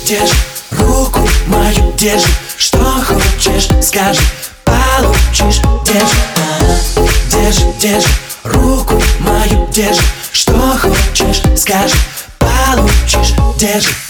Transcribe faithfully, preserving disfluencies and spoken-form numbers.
держи, руку мою держи. Что хочешь, скажи, получишь. Держи, ага. Держи, держи, руку мою держи. Что хочешь, скажи, получишь. Держи.